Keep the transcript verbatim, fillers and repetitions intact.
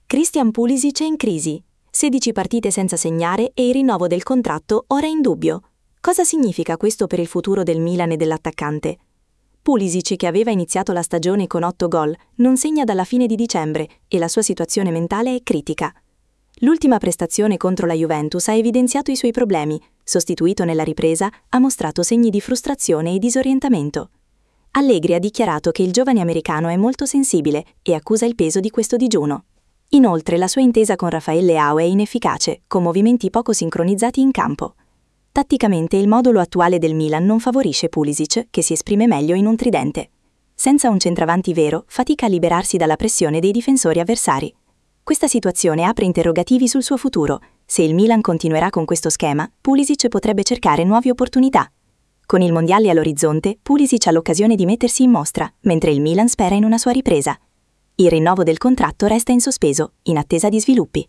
Christian Pulisic è in crisi. sedici partite senza segnare e il rinnovo del contratto ora è in dubbio. Cosa significa questo per il futuro del Milan e dell'attaccante? Pulisic, che aveva iniziato la stagione con otto gol, non segna dalla fine di dicembre e la sua situazione mentale è critica. L'ultima prestazione contro la Juventus ha evidenziato i suoi problemi. Sostituito nella ripresa, ha mostrato segni di frustrazione e disorientamento. Allegri ha dichiarato che il giovane americano è molto sensibile e accusa il peso di questo digiuno. Inoltre, la sua intesa con Rafael Leao è inefficace, con movimenti poco sincronizzati in campo. Tatticamente, il modulo attuale del Milan non favorisce Pulisic, che si esprime meglio in un tridente. Senza un centravanti vero, fatica a liberarsi dalla pressione dei difensori avversari. Questa situazione apre interrogativi sul suo futuro. Se il Milan continuerà con questo schema, Pulisic potrebbe cercare nuove opportunità. Con il mondiale all'orizzonte, Pulisic ha l'occasione di mettersi in mostra, mentre il Milan spera in una sua ripresa. Il rinnovo del contratto resta in sospeso, in attesa di sviluppi.